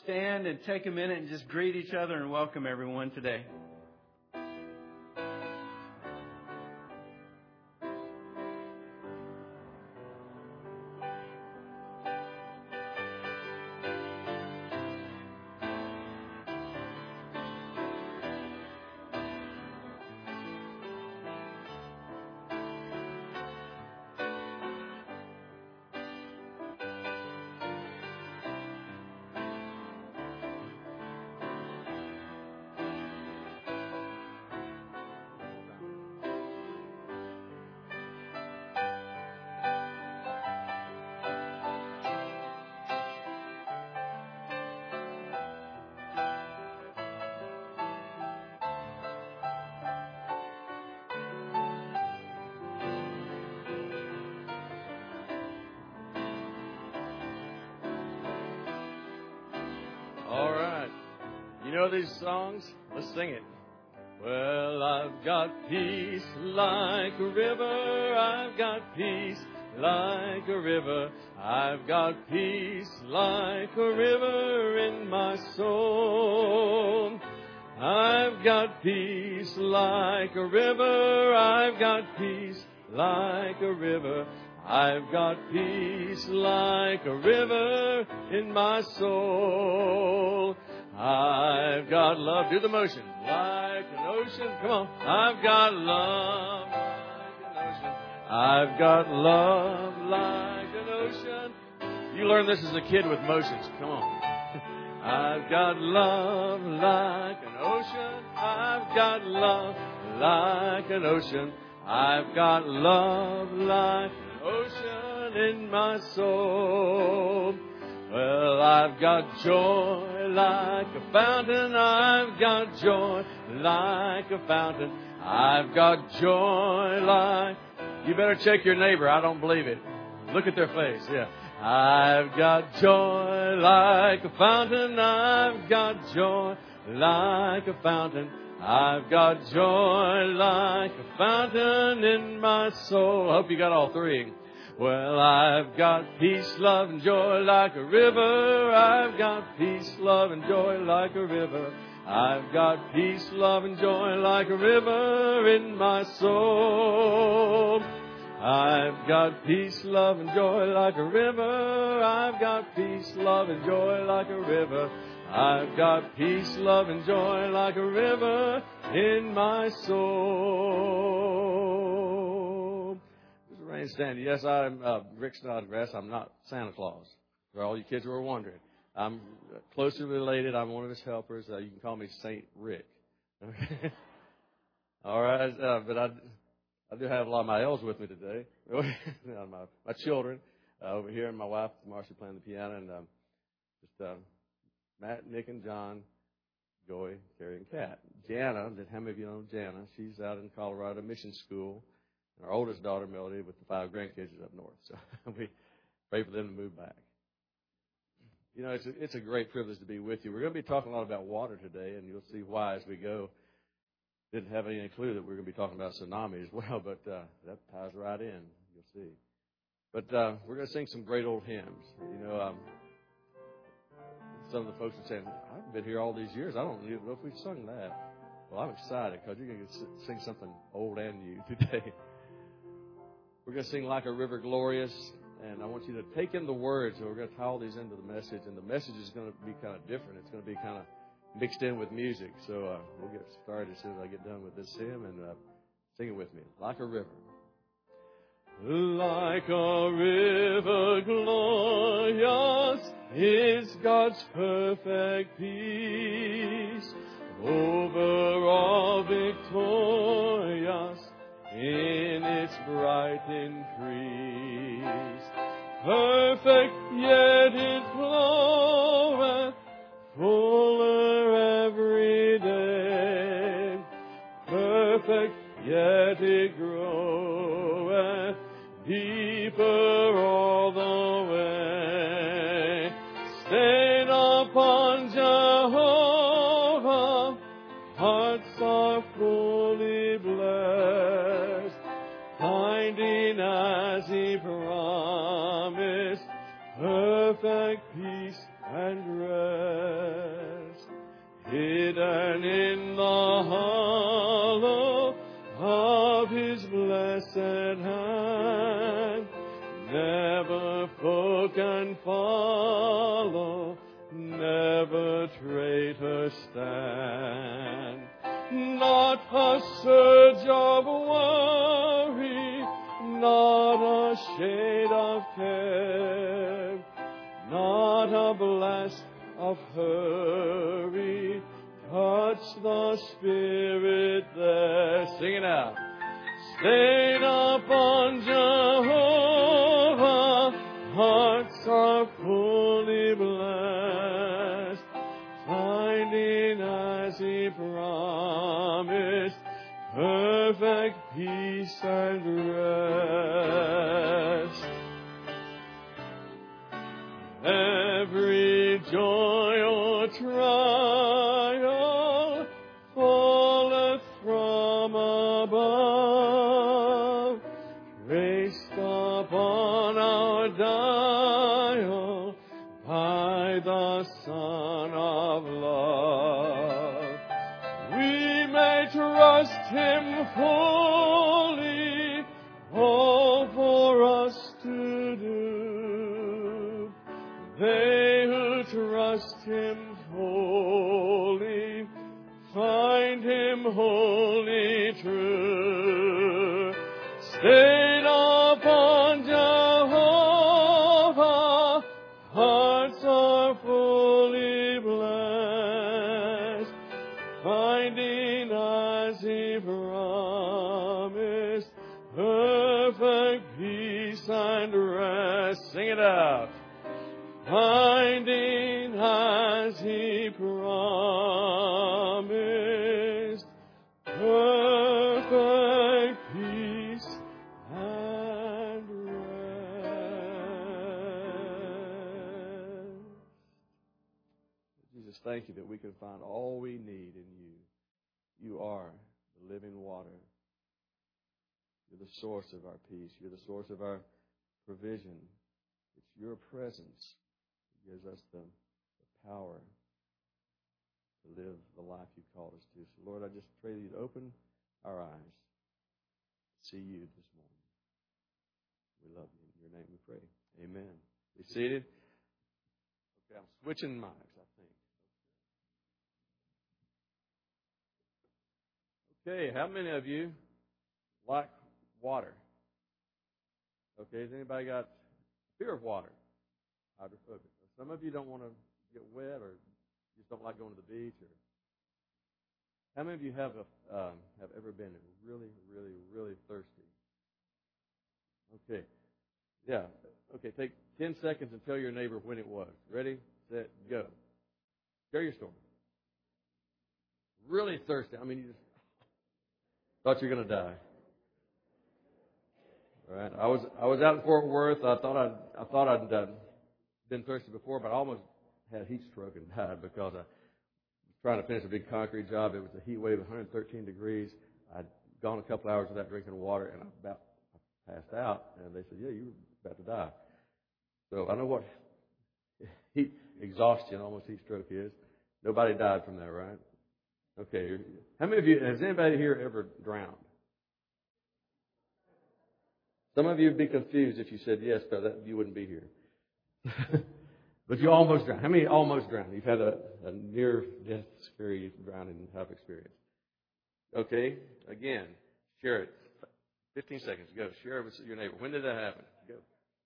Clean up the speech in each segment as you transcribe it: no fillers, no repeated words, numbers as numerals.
stand and take a minute and just greet each other and welcome everyone today. You know these songs? Let's sing it. Well, I've got peace like a river. I've got peace like a river. I've got peace like a river in my soul. I've got peace like a river. I've got peace like a river. I've got peace like a river in my soul. I've got love. Do the motion. Like an ocean. Come on. I've got love like an ocean. I've got love like an ocean. You learned this as a kid with motions. Come on. I've got love like an ocean. I've got love like an ocean. I've got love like an ocean in my soul. Well, I've got joy like a fountain. I've got joy like a fountain. I've got joy like... You better check your neighbor. I don't believe it. Look at their face. Yeah. I've got joy like a fountain. I've got joy like a fountain. I've got joy like a fountain in my soul. I hope you got all three. Well, I've got peace, love, and joy like a river. I've got peace, love, and joy like a river. I've got peace, love, and joy like a river in my soul. I've got peace, love, and joy like a river. I've got peace, love, and joy like a river. I've got peace, love, and joy like a river in my soul. Rain stand. Yes, I'm Rick Snodgrass. I'm not Santa Claus. For all you kids who are wondering, I'm closely related. I'm one of his helpers. You can call me Saint Rick. All right, but I do have a lot of my elves with me today. my children over here, and my wife Marcia playing the piano, and Matt, Nick, and John, Joy, Carrie, and Kat. Jana, how many of you know Jana? She's out in Colorado Mission School. Our oldest daughter, Melody, with the 5 grandkids, is up north. So we pray for them to move back. You know, it's a great privilege to be with you. We're going to be talking a lot about water today, and you'll see why as we go. Didn't have any clue that we're going to be talking about tsunami as well, but that ties right in. You'll see. But we're going to sing some great old hymns. You know, some of the folks are saying, I've been here all these years. I don't even know if we've sung that. Well, I'm excited because you're going to sing something old and new today. We're going to sing Like a River Glorious, and I want you to take in the words, and we're going to tie all these into the message, and the message is going to be kind of different. It's going to be kind of mixed in with music, so we'll get started as soon as I get done with this hymn, and sing it with me. Like a river. Like a river glorious is God's perfect peace, over all victorious in its bright increase. Perfect yet it floweth, fuller every day. Perfect yet it groweth, deeper all the way. Stayed upon Jehovah, hearts are fully blessed, finding as He promised perfect peace and rest. and in the hollow of His blessed hand. Never foe can follow, never traitor stand. Not a surge of worry, not a shade of care, not a blast of hurry, touch the Spirit there. Sing it out. Stayed upon Jehovah, hearts are fully blessed, finding as He promised, perfect peace and rest. Every joy or trial falleth from above, traced upon our dial by the Son of Love. We may trust Him fully, all for us to do. They who trust Him wholly find Him wholly true. Stayed upon Jehovah, hearts are fully blessed, finding as He promised, perfect peace and rest. Sing it out. Finding as He promised, perfect peace and rest. Jesus, thank You that we can find all we need in You. You are the living water. You're the source of our peace. You're the source of our provision. It's Your presence that gives us the power to live the life You called us to. So, Lord, I just pray that You'd open our eyes to see You this morning. We love You. In Your name we pray. Amen. Be seated. Okay, I'm switching mics, I think. Okay, how many of you like water? Okay, has anybody got fear of water? Hydrophobic. Some of you don't want to get wet, or just don't like going to the beach. Or how many of you have ever been really, really, really thirsty? Okay, yeah. Okay, take 10 seconds and tell your neighbor when it was. Ready, set, go. Share your story. Really thirsty. I mean, you just thought you were going to die. All right. I was out in Fort Worth. I thought I'd been thirsty before, but I almost had a heat stroke and died because I was trying to finish a big concrete job. It was a heat wave of 113 degrees. I'd gone a couple hours without drinking water, and I passed out. And they said, "Yeah, you were about to die." So I know what heat exhaustion, almost heat stroke is. Nobody died from that, right? Okay. How many of you? Has anybody here ever drowned? Some of you would be confused if you said yes, because you wouldn't be here. But you almost drowned. How many almost drowned? You've had a near-death, scary drowning type experience. Okay, again, share it. 15 seconds, go. Share it with your neighbor. When did that happen? Go.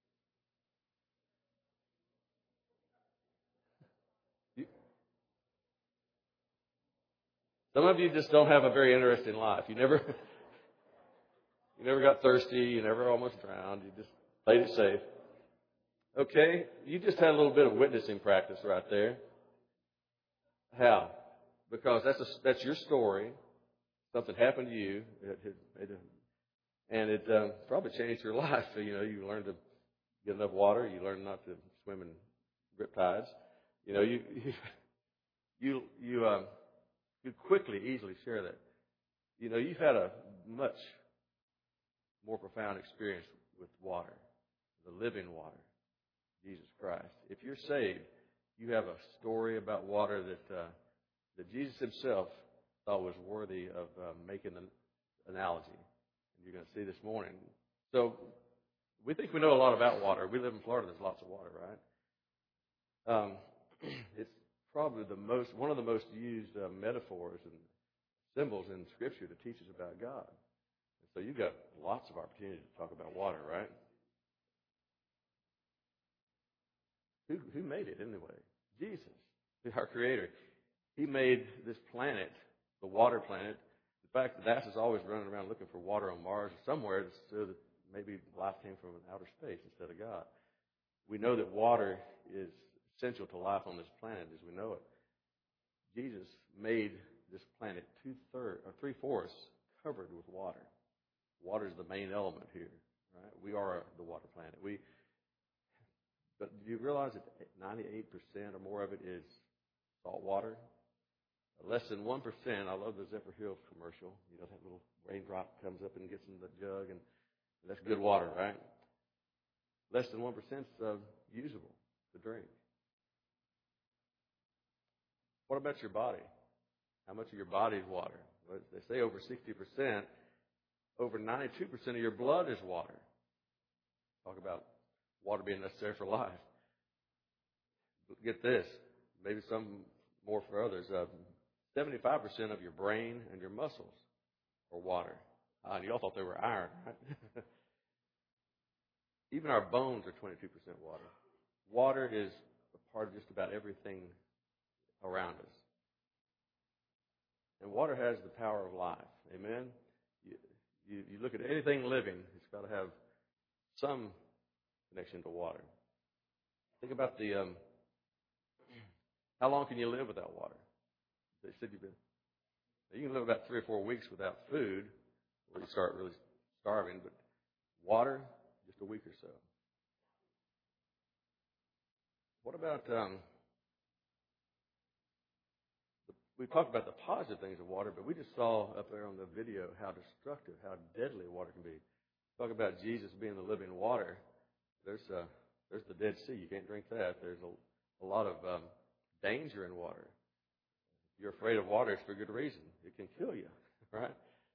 Some of you just don't have a very interesting life. You never got thirsty. You never almost drowned. You just played it safe. Okay, you just had a little bit of witnessing practice right there. How? Because that's your story. Something happened to you, and it probably changed your life. You learned to get enough water. You learned not to swim in riptides. You quickly, easily share that. You've had a much more profound experience with water, the living water. Jesus Christ. If you're saved, you have a story about water that Jesus himself thought was worthy of making an analogy. And you're going to see this morning. So we think we know a lot about water. We live in Florida. There's lots of water, right? It's probably one of the most used metaphors and symbols in Scripture to teach us about God. And so you've got lots of opportunity to talk about water, right? Who made it anyway? Jesus, our Creator. He made this planet, the water planet. In fact, the NASA's always running around looking for water on Mars or somewhere, so that maybe life came from outer space instead of God. We know that water is essential to life on this planet as we know it. Jesus made this planet 3/4 covered with water. Water is the main element here, right? We are the water planet. But do you realize that 98% or more of it is salt water? Less than 1%. I love the Zephyrhills commercial. You know, that little raindrop comes up and gets in the jug, and that's good water, right? Less than 1% is usable to drink. What about your body? How much of your body is water? Well, they say over 60%. Over 92% of your blood is water. Talk about water being necessary for life. Get this, maybe some more for others. 75% of your brain and your muscles are water. And you all thought they were iron, right? Even our bones are 22% water. Water is a part of just about everything around us. And water has the power of life. Amen? You look at anything living, it's got to have some connection to water. Think about how long can you live without water? They said you can live about 3 or 4 weeks without food, or you start really starving. But water, just a week or so. What about we talked about the positive things of water, but we just saw up there on the video how destructive, how deadly water can be. Talk about Jesus being the living water. There's the Dead Sea. You can't drink that. There's a lot of danger in water. If you're afraid of water, it's for good reason. It can kill you, right?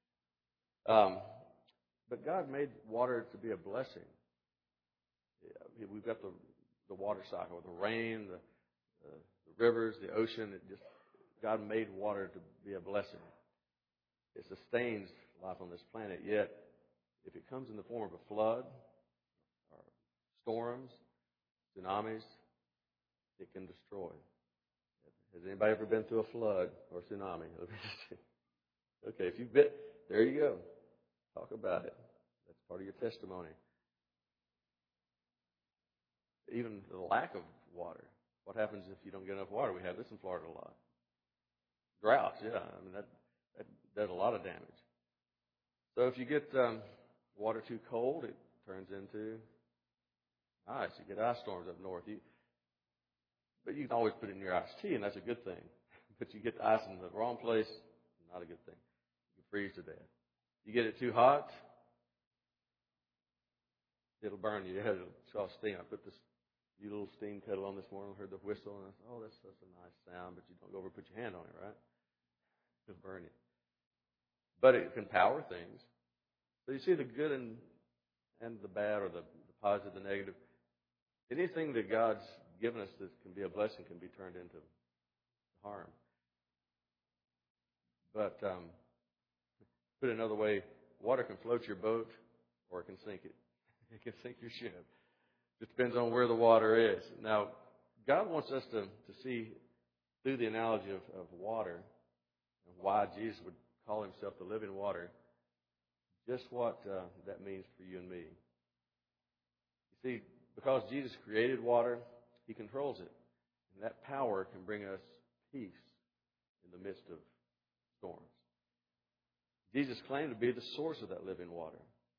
But God made water to be a blessing. We've got the water cycle, the rain, the rivers, the ocean. God made water to be a blessing. It sustains life on this planet. Yet, if it comes in the form of a flood, or storms, tsunamis, it can destroy. Has anybody ever been through a flood or tsunami? Okay, if you've been, there you go. Talk about it. That's part of your testimony. Even the lack of water. What happens if you don't get enough water? We have this in Florida a lot. Droughts, yeah. I mean, that does a lot of damage. So if you get water too cold, it turns into ice. You get ice storms up north. But you can always put it in your iced tea, and that's a good thing. But you get the ice in the wrong place, not a good thing. You freeze to death. You get it too hot, it'll burn you. It'll show steam. I put this little steam kettle on this morning, heard the whistle, and I thought, oh, that's a nice sound, but you don't go over and put your hand on it, right? It'll burn you. But it can power things. So you see the good and the bad, or the positive, the negative. Anything that God's given us that can be a blessing can be turned into harm. But put it another way, water can float your boat or it can sink it. It can sink your ship. It depends on where the water is. Now, God wants us to see through the analogy of water and why Jesus would call himself the living water, just what that means for you and me. You see, because Jesus created water, he controls it. And that power can bring us peace in the midst of storms. Jesus claimed to be the source of that living water.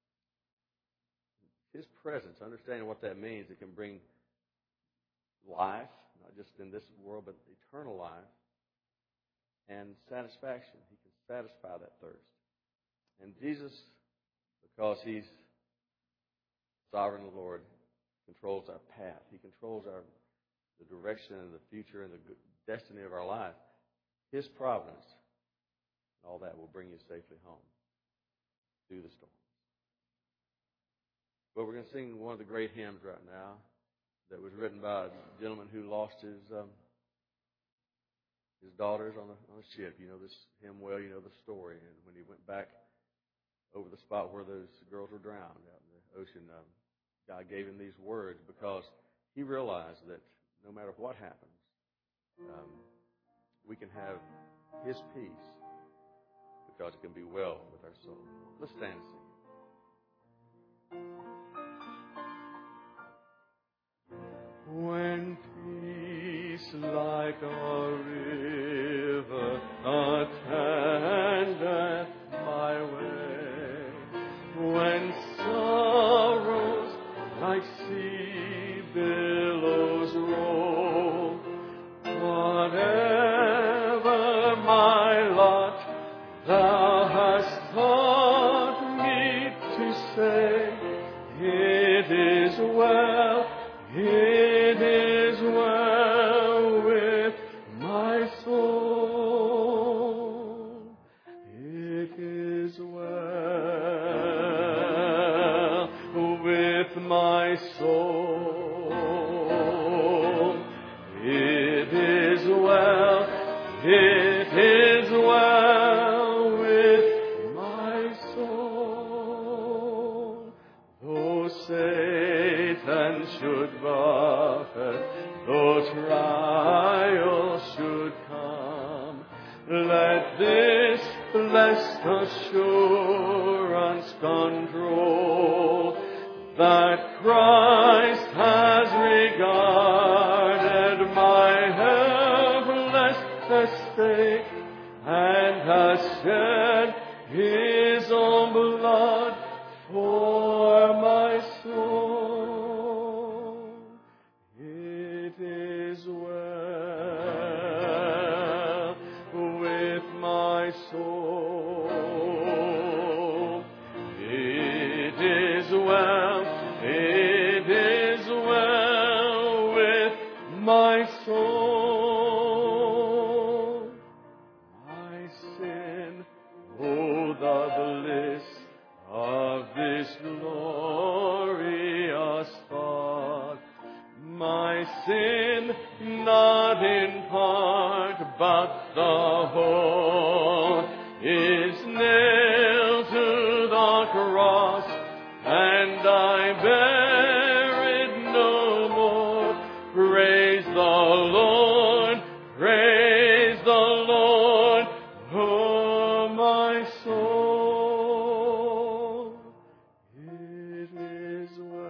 His presence, understanding what that means, it can bring life, not just in this world, but eternal life, and satisfaction. He can satisfy that thirst. And Jesus, because he's sovereign Lord, controls our path. He controls the direction and the future and the destiny of our life. His providence and all that will bring you safely home through the storm. But we're going to sing one of the great hymns right now that was written by a gentleman who lost his daughters on a ship. You know this hymn well. You know the story. And when he went back over the spot where those girls were drowned out in the ocean, God gave him these words because he realized that no matter what happens, we can have His peace because it can be well with our soul. Let's stand and sing. When peace like a river attendeth my way, when sorrows like sea billows roll, whatever my lot, Thou hast taught me to say, it is well, it is well with my soul. It is well with my soul. It is well, it is well with my soul. Though Satan should buffet, though trials should come, let this blessed assurance control that Christ has regarded my helpless estate and has shed His own blood for my soul. It is well with my soul. It is well, it is well with my soul. My sin, oh the bliss of this glorious thought. My sin, not in part, but the whole, is nailed to the cross, and I bear it no more. Praise the Lord, praise the Lord, oh my soul. It is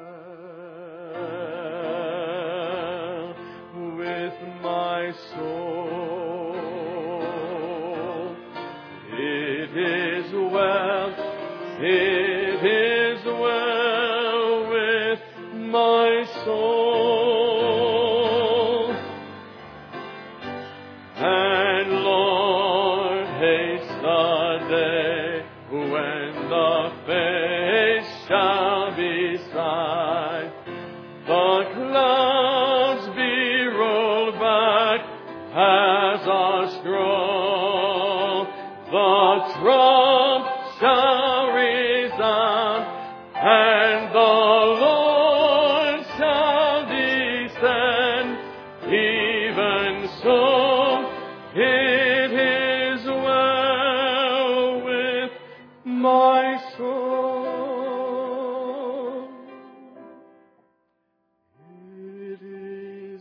well with my soul. It is well, it is well with my soul. And Lord, haste the day when the face shall be sight, the clouds be rolled back as a scroll, the trump shall resound, and the Lord shall descend. Even so, it is well with my soul. It is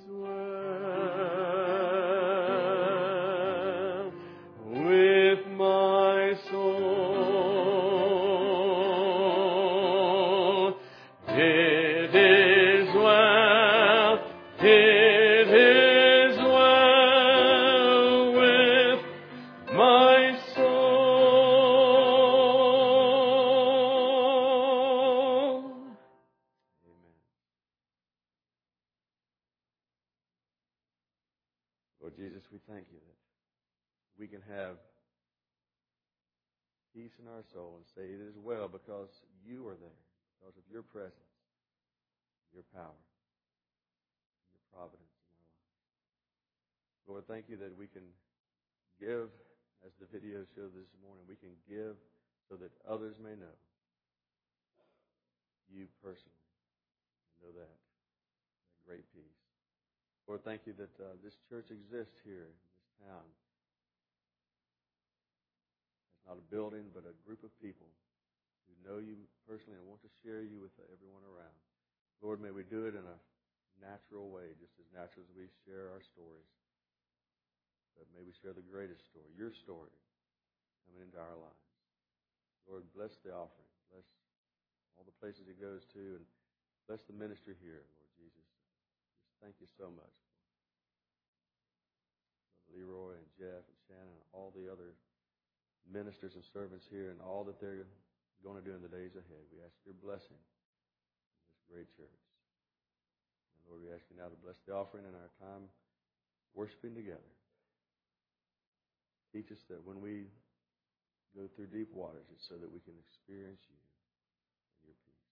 well with my soul. It is well, it is well with my soul. Amen. Lord Jesus, we thank you that we can have peace in our soul and say it is well because you are there, because of your presence, your power, your providence in our lives. Lord, thank you that we can give, as the video showed this morning, we can give so that others may know you personally. Know that great peace. Lord, thank you that this church exists here in this town. It's not a building, but a group of people who know you personally and want to share you with everyone around. Lord, may we do it in a natural way, just as natural as we share our stories. But may we share the greatest story, your story, coming into our lives. Lord, bless the offering. Bless all the places it goes to, and bless the ministry here, Lord Jesus. Just thank you so much. Leroy and Jeff and Shannon and all the other ministers and servants here and all that they're going to do in the days ahead. We ask your blessing in this great church. And Lord, we ask you now to bless the offering and our time worshiping together. Teach us that when we go through deep waters, it's so that we can experience you and your peace.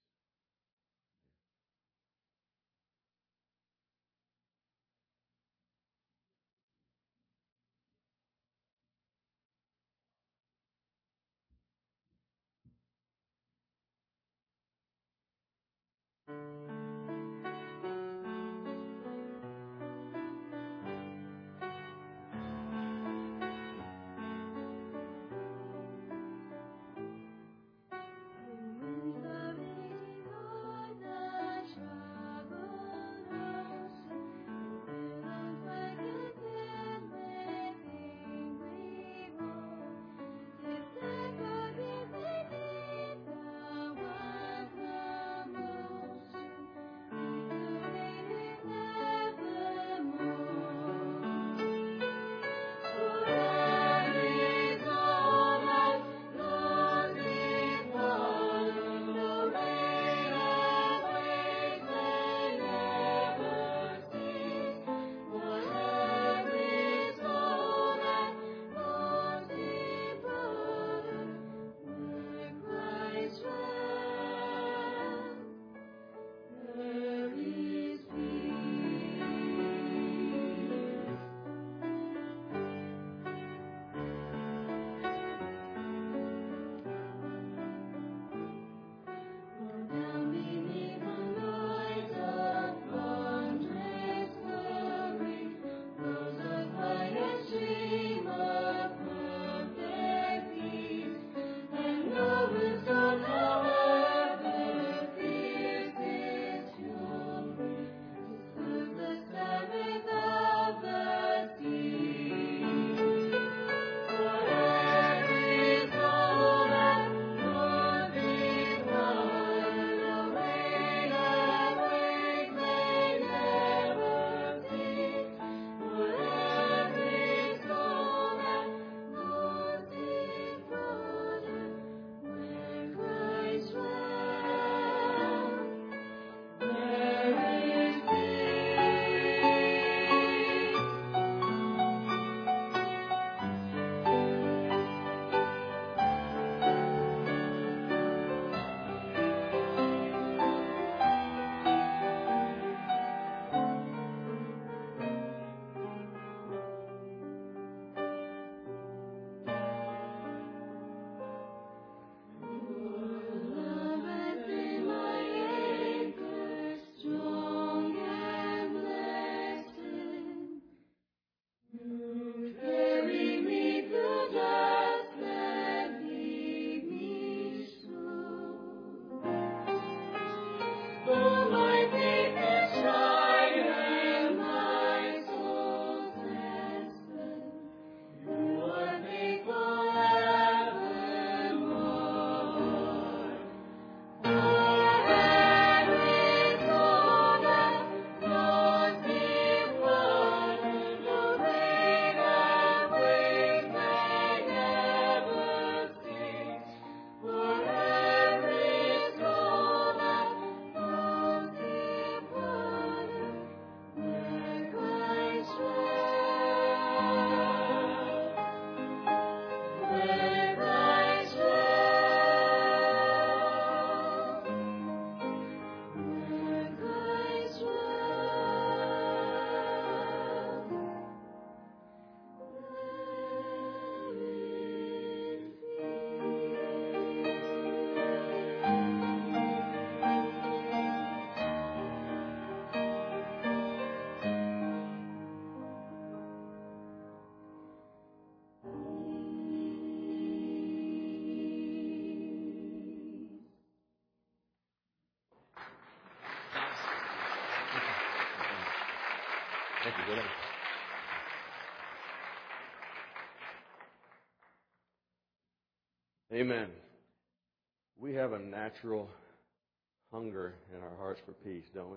Amen. We have a natural hunger in our hearts for peace, don't we?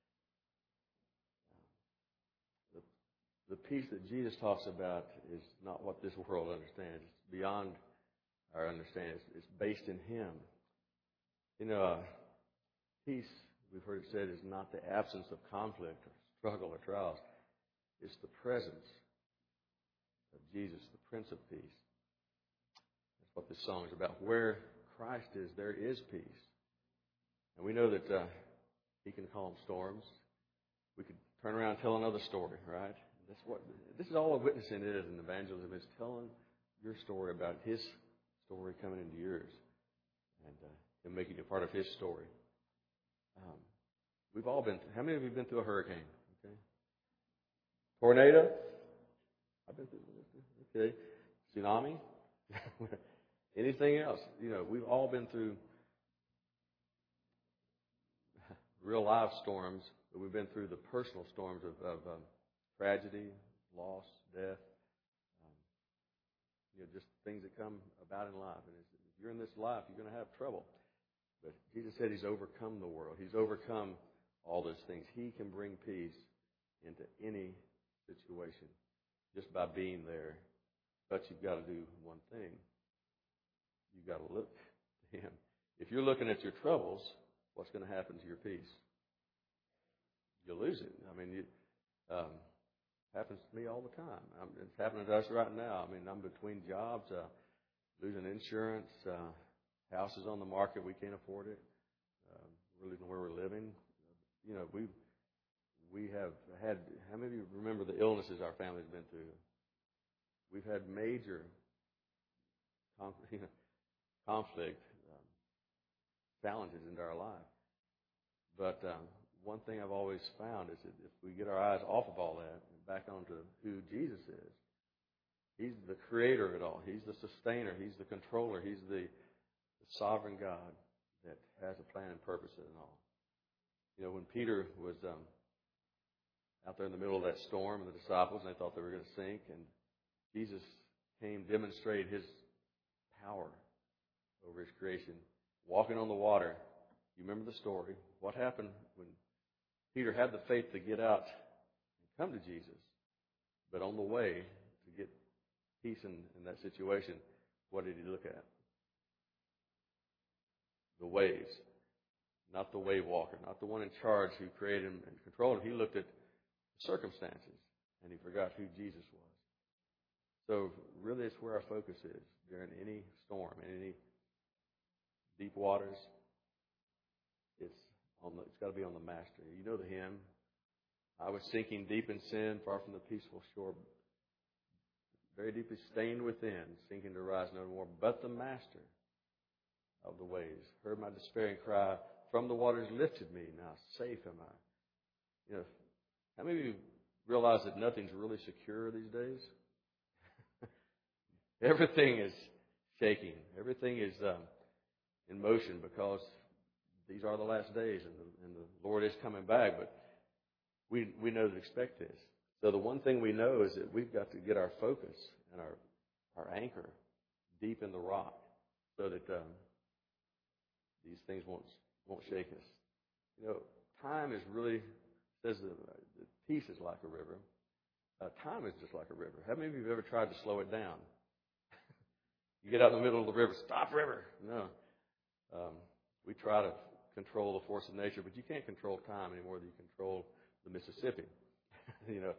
The peace that Jesus talks about is not what this world understands. It's beyond our understanding. It's based in Him. You know, peace, we've heard it said, is not the absence of conflict or struggle or trials. It's the presence of Jesus, the Prince of Peace. That's what this song is about. Where Christ is, there is peace. And we know that He can calm storms. We could turn around and tell another story, right? This is all a witnessing is in evangelism, is telling your story about His story coming into yours and making you part of His story. We've all been. How many of you have been through a hurricane? Okay. Tornado? I've been through. Okay. Tsunami? Anything else? You know, we've all been through real life storms, but we've been through the personal storms of tragedy, loss, death. Just things that come about in life. And if you're in this life, you're going to have trouble. But Jesus said He's overcome the world. He's overcome all those things. He can bring peace into any situation just by being there. But you've got to do one thing. You've got to look to Him. If you're looking at your troubles, what's going to happen to your peace? You'll lose it. I mean, it happens to me all the time. It's happening to us right now. I mean, I'm between jobs, losing insurance, houses on the market, we can't afford it. We're losing where we're living. You know, we have had, how many of you remember the illnesses our family's been through? We've had major conflict, challenges into our life. But one thing I've always found is that if we get our eyes off of all that and back onto who Jesus is, He's the creator of it all. He's the sustainer. He's the controller. He's the sovereign God that has a plan and purpose in it all. You know, when Peter was out there in the middle of that storm and the disciples, and they thought they were going to sink, and Jesus came, demonstrated His power over His creation, walking on the water. You remember the story. What happened when Peter had the faith to get out and come to Jesus, but on the way to get peace in that situation, what did he look at? The waves. Not the wave walker, not the one in charge who created him and controlled him. He looked at the circumstances, and he forgot who Jesus was. So really it's where our focus is during any storm, in any deep waters. It's got to be on the Master. You know the hymn, I was sinking deep in sin, far from the peaceful shore, very deeply stained within, sinking to rise no more. But the Master of the waves heard my despairing cry, from the waters lifted me, now safe am I. You know, how many of you realize that nothing's really secure these days? Everything is shaking. Everything is in motion because these are the last days and the Lord is coming back. But we know to expect this. So the one thing we know is that we've got to get our focus and our anchor deep in the rock so that these things won't shake us. You know, time is really, says that peace is like a river. Time is just like a river. How many of you have ever tried to slow it down? You get out in the middle of the river, stop river. No. We try to control the force of nature, but you can't control time any more than you control the Mississippi. You know,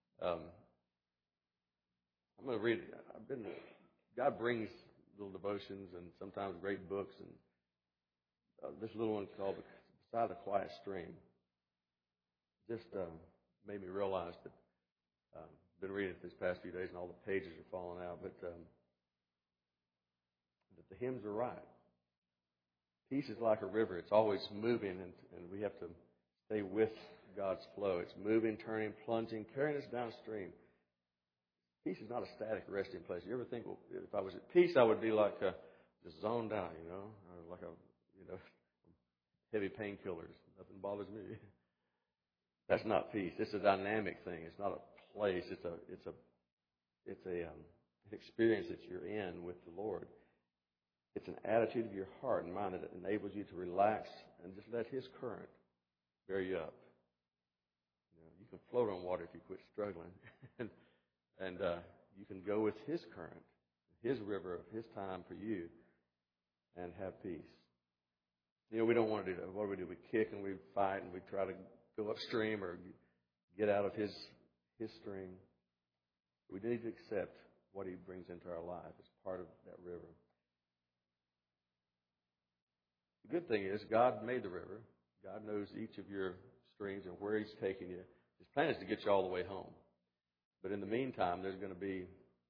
I'm going to read it. God brings little devotions and sometimes great books, and this little one called Beside the Quiet Stream just made me realize that I've been reading it these past few days and all the pages are falling out, but that the hymns are right. Peace is like a river. It's always moving, and we have to stay with God's flow. It's moving, turning, plunging, carrying us downstream. Peace is not a static resting place. You ever think, well, if I was at peace, I would be like just zoned out, you know, or like heavy painkillers. Nothing bothers me. That's not peace. It's a dynamic thing. It's not a place. It's an experience that you're in with the Lord. It's an attitude of your heart and mind that enables you to relax and just let His current bear you up. You can float on water if you quit struggling, and you can go with His current, His river of His time for you, and have peace. We don't want to do that. What do? We kick and we fight and we try to go upstream or get out of His stream. We need to accept what He brings into our life as part of that river. The good thing is God made the river. God knows each of your streams and where He's taking you. His plan is to get you all the way home. But in the meantime, there's going to be,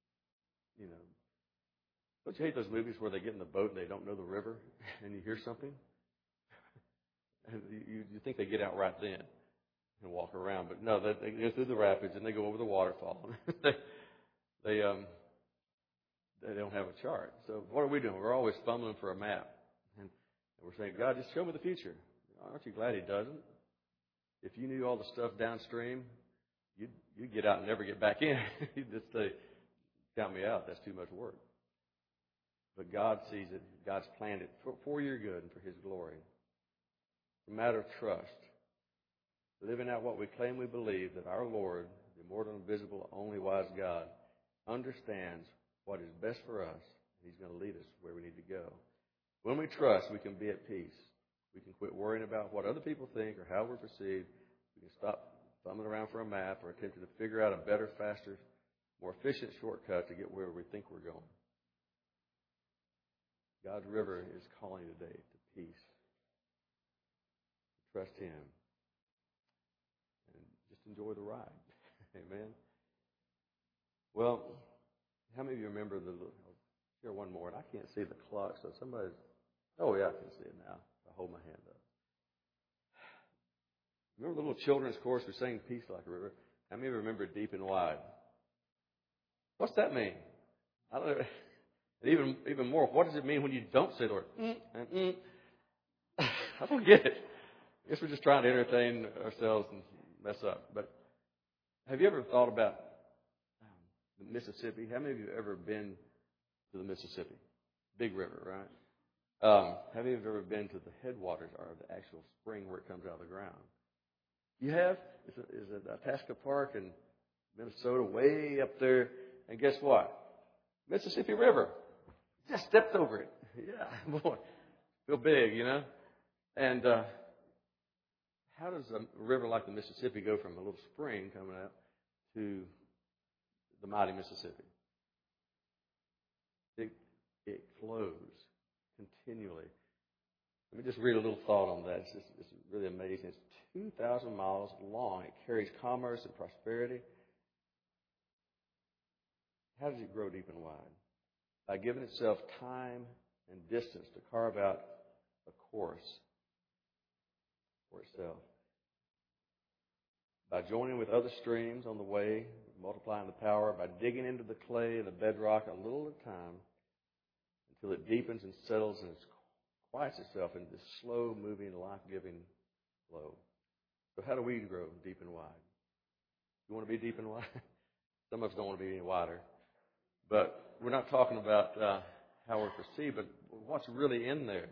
don't you hate those movies where they get in the boat and they don't know the river and you hear something? And you think they get out right then and walk around. But no, they go through the rapids and they go over the waterfall. They don't have a chart. So what are we doing? We're always fumbling for a map. And we're saying, God, just show me the future. Aren't you glad He doesn't? If you knew all the stuff downstream, you'd get out and never get back in. You'd just say, count me out. That's too much work. But God sees it. God's planned it for your good and for His glory. It's a matter of trust. Living out what we claim we believe, that our Lord, the immortal, invisible, only wise God, understands what is best for us. He's going to lead us where we need to go. When we trust, we can be at peace. We can quit worrying about what other people think or how we're perceived. We can stop thumbing around for a map or attempting to figure out a better, faster, more efficient shortcut to get where we think we're going. God's river is calling you today to peace. Trust Him. And just enjoy the ride. Amen. Well, how many of you remember I'll share one more, and I can't see the clock, so oh yeah, I can see it now. I hold my hand up. Remember the little children's chorus we sang, Peace Like a River? How many of you remember Deep and Wide? What's that mean? I don't know. And even more, what does it mean when you don't say the word I don't get it. I guess we're just trying to entertain ourselves and mess up. But have you ever thought about the Mississippi? How many of you have ever been to the Mississippi? Big river, right? Have you ever been to the headwaters or the actual spring where it comes out of the ground? You have? Is it Itasca Park in Minnesota, way up there? And guess what? Mississippi River. Just stepped over it. Yeah, boy. Feel big, And how does a river like the Mississippi go from a little spring coming out to the mighty Mississippi? It flows continually. Let me just read a little thought on that. It's really amazing. It's 2,000 miles long. It carries commerce and prosperity. How does it grow deep and wide? By giving itself time and distance to carve out a course for itself. By joining with other streams on the way, multiplying the power, by digging into the clay and the bedrock a little at a time until it deepens and settles and quiets itself into this slow-moving, life-giving flow. So how do we grow deep and wide? You want to be deep and wide? Some of us don't want to be any wider. But we're not talking about how we're perceived, but what's really in there.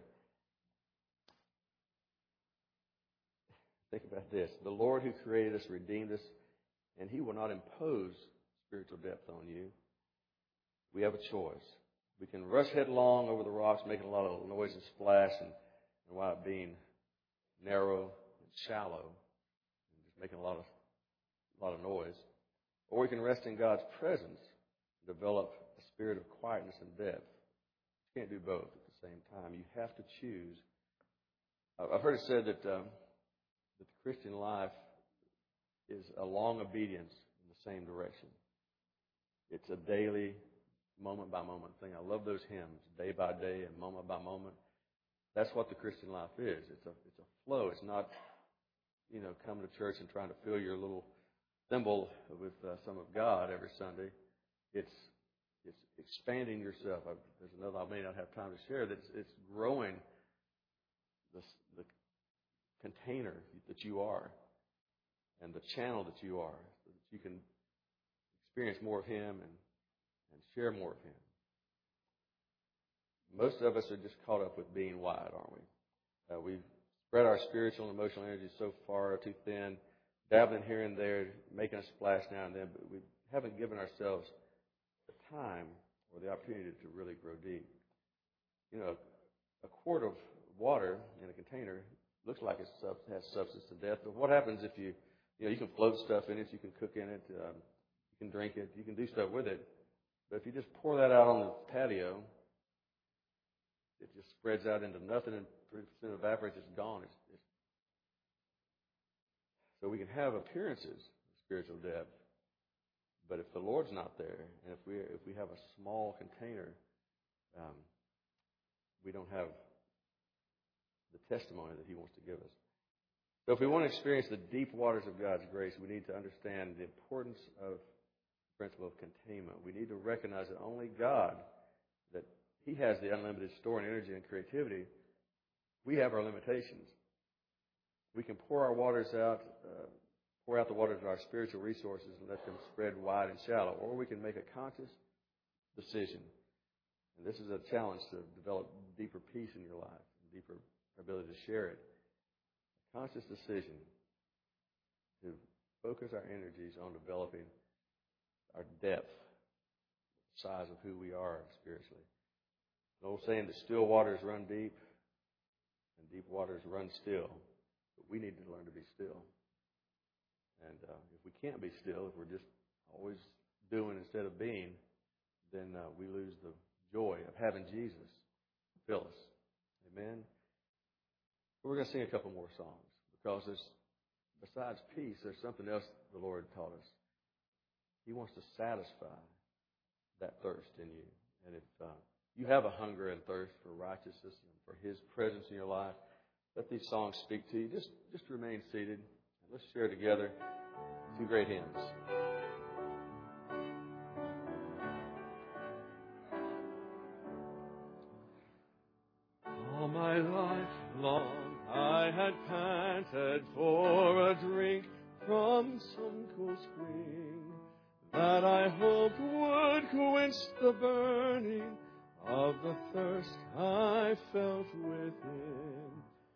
Think about this. The Lord who created us, redeemed us, and He will not impose spiritual depth on you. We have a choice. We can rush headlong over the rocks, making a lot of noise and splash, and while it being narrow and shallow, and just making a lot of noise. Or we can rest in God's presence, develop a spirit of quietness and depth. You can't do both at the same time. You have to choose. I've heard it said that the Christian life is a long obedience in the same direction. It's a daily, moment-by-moment thing. I love those hymns, day by day and moment by moment. That's what the Christian life is. It's a flow. It's not, coming to church and trying to fill your little thimble with some of God every Sunday. It's expanding yourself. There's another I may not have time to share. It's growing the container that you are and the channel that you are, so that you can experience more of Him and share more of Him. most of us are just caught up with being wide, aren't we? We've spread our spiritual and emotional energy so far too thin, dabbling here and there, making a splash now and then, but we haven't given ourselves the time or the opportunity to really grow deep. You know, a quart of water in a container looks like it has substance to death, but what happens if you can float stuff in it, you can cook in it, you can drink it, you can do stuff with it, but if you just pour that out on the patio, it just spreads out into nothing and 3% evaporates, it's gone. So we can have appearances of spiritual depth, but if the Lord's not there, and if we have a small container, we don't have the testimony that He wants to give us. So if we want to experience the deep waters of God's grace, we need to understand the importance of the principle of containment. We need to recognize that only God, that He has the unlimited store and energy and creativity. We have our limitations. We can pour out the waters of our spiritual resources and let them spread wide and shallow, or we can make a conscious decision. And this is a challenge to develop deeper peace in your life, deeper ability to share it. A conscious decision to focus our energies on developing our depth, the size of who we are spiritually. The old saying that still waters run deep and deep waters run still. But we need to learn to be still. And if we can't be still, if we're just always doing instead of being, then we lose the joy of having Jesus fill us. Amen? We're going to sing a couple more songs because besides peace, there's something else the Lord taught us. He wants to satisfy that thirst in you. And if you have a hunger and thirst for righteousness and for His presence in your life, let these songs speak to you. Just remain seated. And let's share together two great hymns. All my life long I had panted for a drink from some cool spring that I hoped would quench the burning of the thirst I felt within.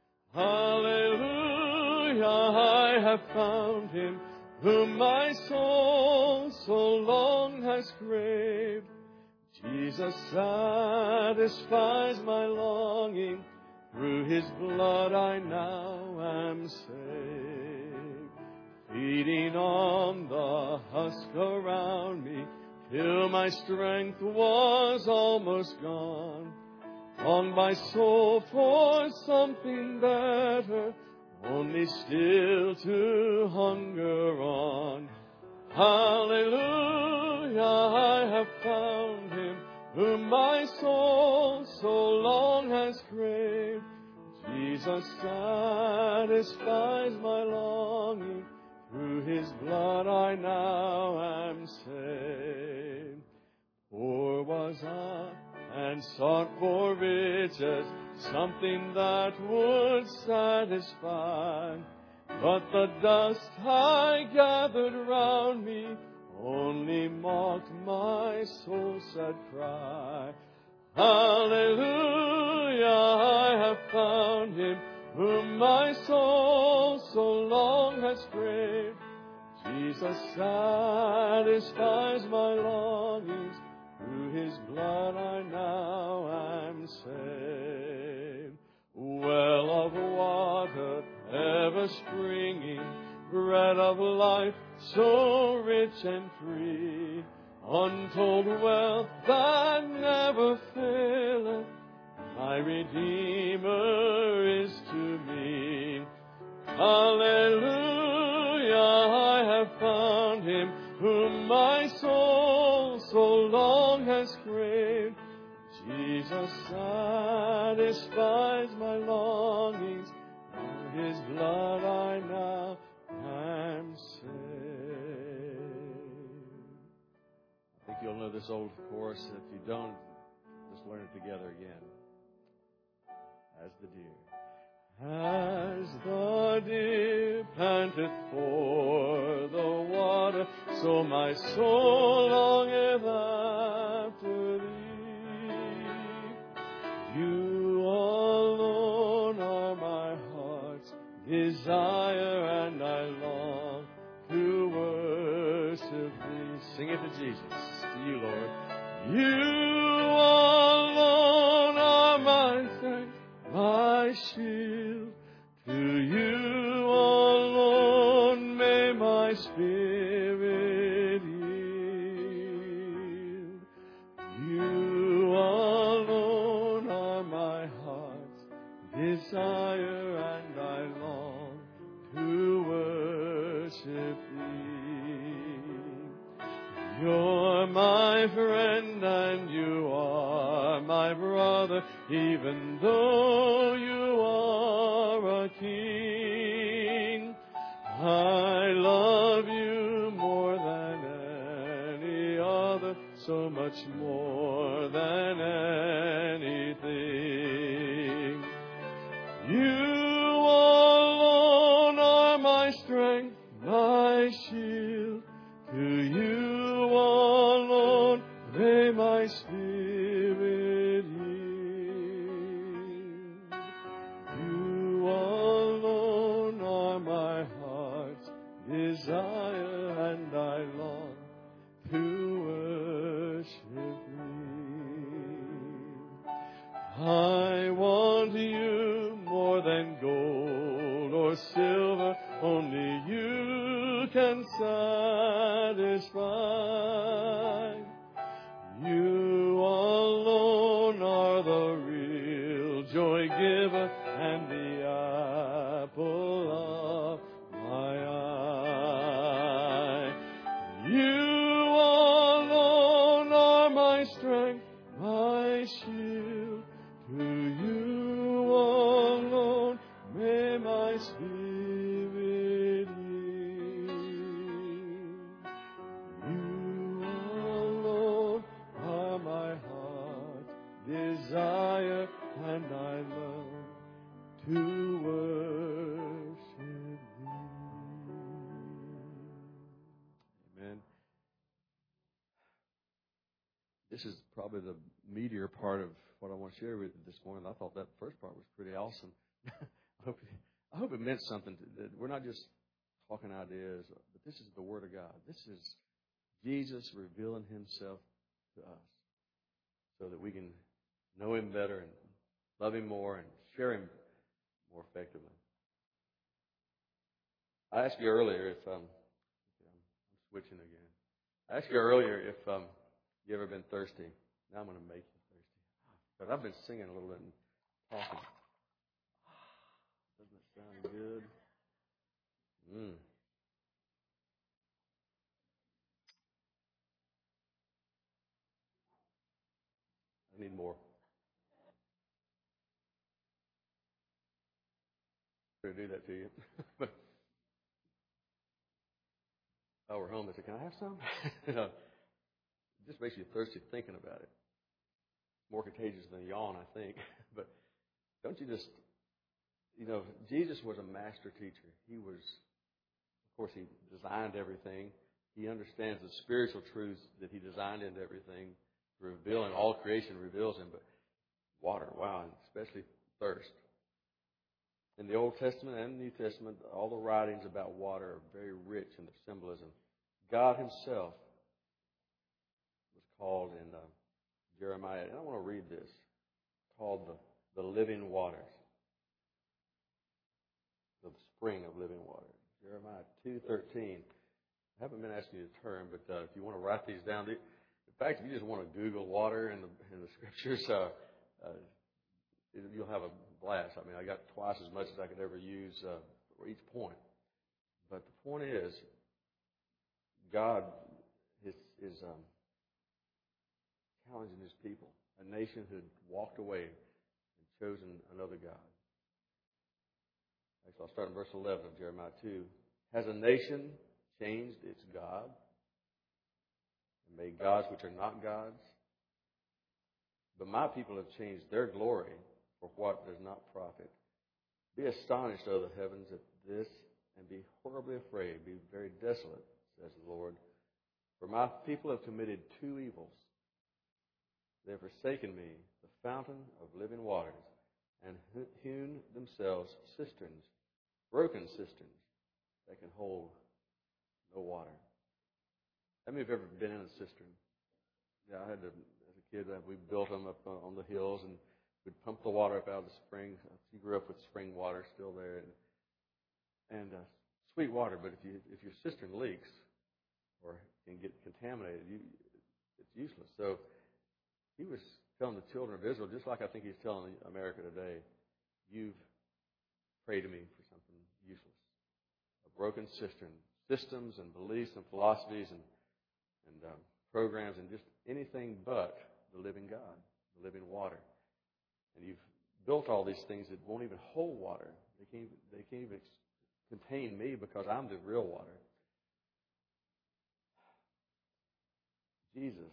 Hallelujah, I have found Him whom my soul so long has craved. Jesus satisfies my longing. Through His blood I now am saved. Feeding on the husk around me till my strength was almost gone. On my soul for something better, only still to hunger on. Hallelujah, I have found Him whom my soul so long has craved. Jesus satisfies my longing. Through His blood I now am saved. Poor was I and sought for riches, something that would satisfy. But the dust I gathered round me only mocked my soul's sad cry. Hallelujah, I have found Him whom my soul so long has craved. Jesus satisfies my longings. Through His blood I now am saved. Well of water ever springing, bread of life so rich and free, untold wealth that never faileth, my Redeemer is to me. Hallelujah, I have found Him whom my soul so long has craved. Jesus satisfies my longings. By His blood I now am saved. I think you'll know this old chorus. If you don't, let's learn it together again. As the deer. As the deer panteth for the water, so my soul longeth after Thee. desire and I long to worship thee. Sing it to Jesus, to you, Lord. You alone are my strength, my shield. To you alone may my spirit yield. You alone are my heart's desire, and I long to worship thee. You're my friend and you are my brother, even though you are a king. I love you more than any other, so much more than anything. You alone are my strength, my shield. To you alone may my spirit yield. You alone are my heart's desire, and I long to worship thee. I want you more than gold or silver, only you can satisfy. You alone are the real joy giver and the apple of my eye. You alone are my strength, my shield. To you alone may my spirit yield. You alone are my heart's desire, and I love to worship thee. Amen. This is probably the meatier part of what I want to share with you this morning. I thought that first part was pretty awesome. I hope it meant something. That we're not just talking ideas, but this is the Word of God. This is Jesus revealing Himself to us so that we can know Him better and love Him more and share Him more effectively. I asked you earlier if I'm switching again. I asked you earlier if you ever been thirsty. Now I'm going to make you thirsty. But I've been singing a little bit and talking. Doesn't it sound good? I need more. I'm going to do that to you. But we're home. I said, can I have some? It just makes you thirsty thinking about it. More contagious than a yawn, I think. But don't you just, Jesus was a master teacher. He was, of course, He designed everything. He understands the spiritual truths that He designed into everything, revealing all creation reveals Him. But water, wow, and especially thirst. In the Old Testament and the New Testament, all the writings about water are very rich in their symbolism. God Himself was called in Jeremiah, and I want to read this, called the living waters, the spring of living water. Jeremiah 2:13. I haven't been asking you to turn, but if you want to write these down, in fact, if you just want to Google water in the Scriptures, you'll have a blast. I mean, I got twice as much as I could ever use for each point. But the point is, God is challenging His people, a nation who had walked away and chosen another God. Actually, I'll start in verse 11 of Jeremiah 2. Has a nation changed its God and made gods which are not gods? But my people have changed their glory for what does not profit. Be astonished, O the heavens, at this, and be horribly afraid. Be very desolate, says the Lord. For my people have committed two evils. They have forsaken me, the fountain of living waters, and hewn themselves cisterns, broken cisterns that can hold no water. How many of you have ever been in a cistern? Yeah, I had to, as a kid, we built them up on the hills, and we'd pump the water up out of the spring. You grew up with spring water still there, and sweet water. But if your cistern leaks or can get contaminated, it's useless. So he was telling the children of Israel, just like I think he's telling America today, you've prayed to me for something useless. A broken cistern, systems and beliefs and philosophies and programs and just anything but the living God, the living water. And you've built all these things that won't even hold water. They can't even contain me because I'm the real water. Jesus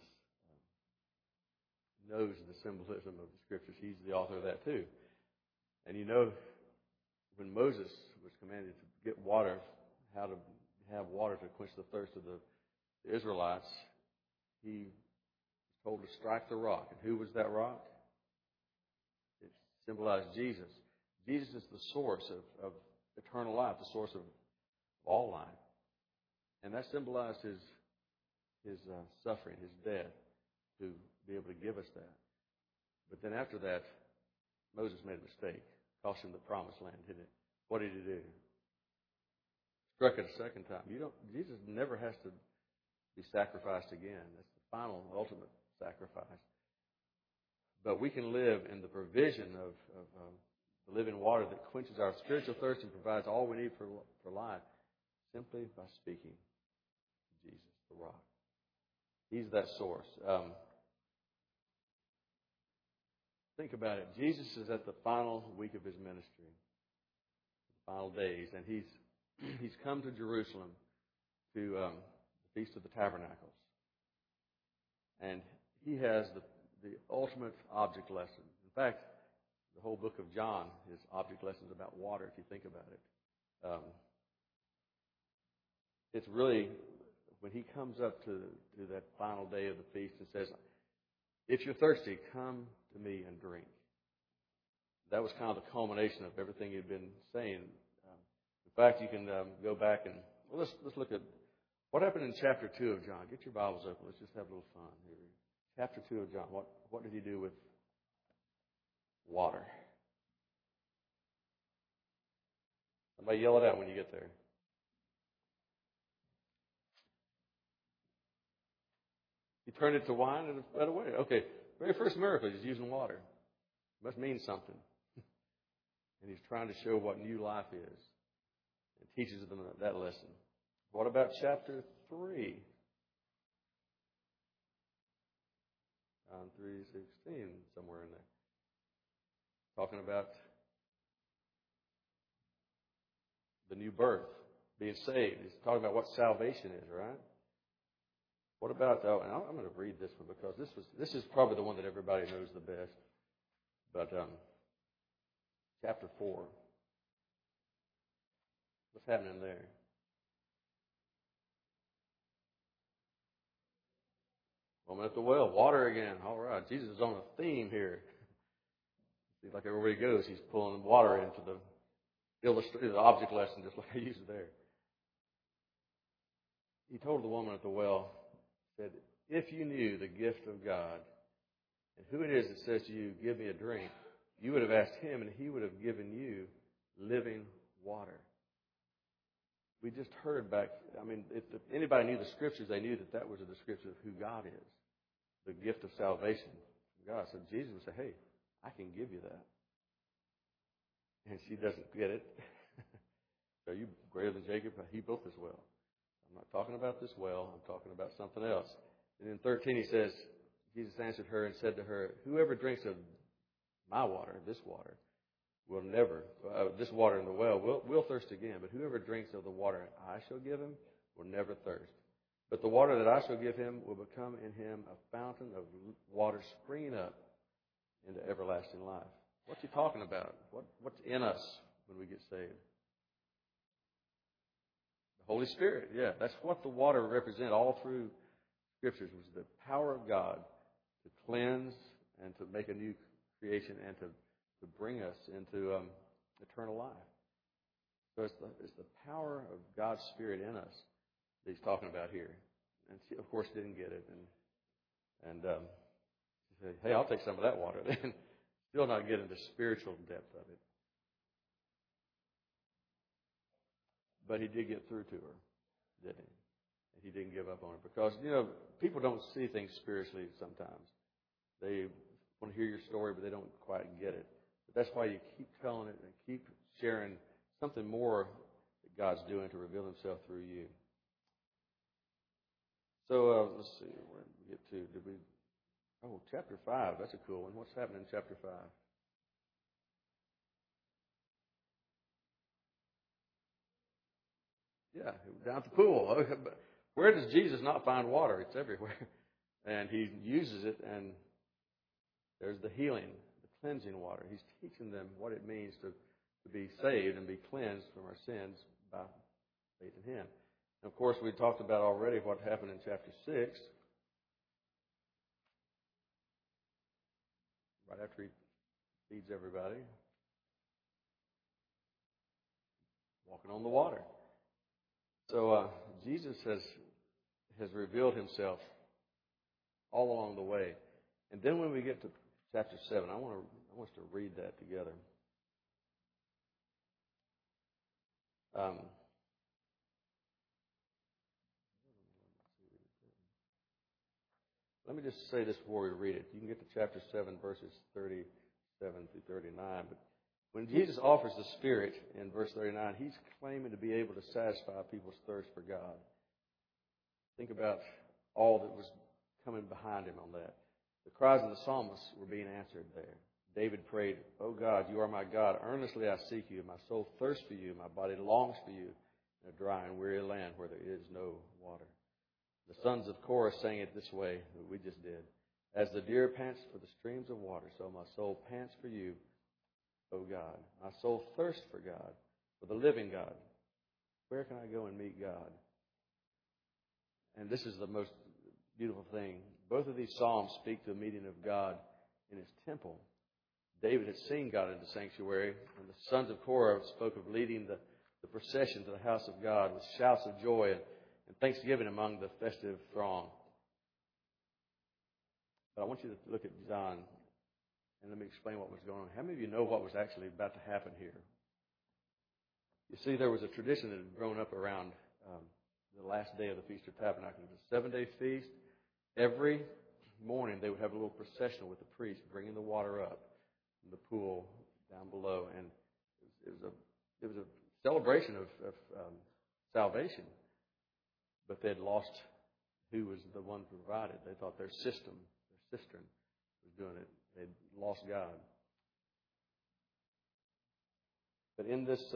knows the symbolism of the Scriptures. He's the author of that too. And you know, when Moses was commanded to get water, how to have water to quench the thirst of the Israelites, he was told to strike the rock. And who was that rock? It symbolized Jesus. Jesus is the source of eternal life, the source of all life. And that symbolized his suffering, his death, to be able to give us that. But then after that, Moses made a mistake. Cost him the promised land, didn't it? What did he do? Struck it a second time. Jesus never has to be sacrificed again. That's the final, ultimate sacrifice. But we can live in the provision of the living water that quenches our spiritual thirst and provides all we need for life simply by speaking to Jesus, the rock. He's that source. Think about it. Jesus is at the final week of his ministry, the final days, and he's come to Jerusalem to the Feast of the Tabernacles. And he has the ultimate object lesson. In fact, the whole book of John is object lessons about water, if you think about it. It's really, when he comes up to that final day of the feast and says, if you're thirsty, come to me and drink. That was kind of the culmination of everything he'd been saying. In fact, you can go back and, well, let's look at what happened in chapter 2 of John. Get your Bibles open. Let's just have a little fun here. Chapter 2 of John. What did he do with water? Somebody yell it out when you get there. He turned it to wine and it sped away. Okay, very first miracle, he's using water. It must mean something. And he's trying to show what new life is. And teaches them that lesson. What about chapter 3? John 3:16, somewhere in there. Talking about the new birth, being saved. He's talking about what salvation is, right? What about, and I'm going to read this one because this is probably the one that everybody knows the best. But chapter 4. What's happening there? Woman at the well, water again. All right, Jesus is on a theme here. Seems like everywhere he goes, he's pulling water into the object lesson, just like I used it there. He told the woman at the well, said, if you knew the gift of God and who it is that says to you, give me a drink, you would have asked him and he would have given you living water. We just heard back, if anybody knew the Scriptures, they knew that was a description of who God is, the gift of salvation from God. So Jesus would say, hey, I can give you that. And she doesn't get it. Are you greater than Jacob? He built this well. I'm not talking about this well. I'm talking about something else. And in 13 he says, Jesus answered her and said to her, whoever drinks of my water, this water, will never, this water in the well, will thirst again. But whoever drinks of the water I shall give him will never thirst. But the water that I shall give him will become in him a fountain of water springing up into everlasting life. What's he talking about? What's in us when we get saved? The Holy Spirit, yeah. That's what the water represents all through Scriptures, was the power of God to cleanse and to make a new creation and to bring us into eternal life. So it's the power of God's Spirit in us that he's talking about here. And she, of course, didn't get it. And she said, hey, I'll take some of that water then. Still not getting the spiritual depth of it. But he did get through to her, didn't he? And he didn't give up on her. Because, people don't see things spiritually sometimes. They want to hear your story, but they don't quite get it. But that's why you keep telling it and keep sharing something more that God's doing to reveal himself through you. So let's see, where did we get to? Chapter 5, that's a cool one. What's happening in chapter 5? Yeah, down at the pool. Where does Jesus not find water? It's everywhere. And he uses it, and there's the healing, the cleansing water. He's teaching them what it means to be saved and be cleansed from our sins by faith in him. And of course, we talked about already what happened in chapter 6. Right after he feeds everybody. Walking on the water. So Jesus has revealed himself all along the way. And then when we get to chapter 7, I want us to read that together. Let me just say this before we read it. You can get to chapter 7, verses 37 through 39. But when Jesus offers the Spirit in verse 39, he's claiming to be able to satisfy people's thirst for God. Think about all that was coming behind him on that. The cries of the psalmists were being answered there. David prayed, "O God, you are my God. Earnestly I seek you. My soul thirsts for you. My body longs for you in a dry and weary land where there is no water." The sons of Korah sang it this way, that we just did. As the deer pants for the streams of water, so my soul pants for you, O God. My soul thirsts for God, for the living God. Where can I go and meet God? And this is the most beautiful thing. Both of these psalms speak to a meeting of God in his temple. David had seen God in the sanctuary, and the sons of Korah spoke of leading the procession to the house of God with shouts of joy and thanksgiving among the festive throng. But I want you to look at John, and let me explain what was going on. How many of you know what was actually about to happen here? You see, there was a tradition that had grown up around the last day of the Feast of Tabernacles. It was a 7-day feast. Every morning they would have a little processional with the priest bringing the water up from the pool down below. And it was a celebration of salvation. But they had lost who was the one who provided. They thought their cistern was doing it. They'd lost God. But in this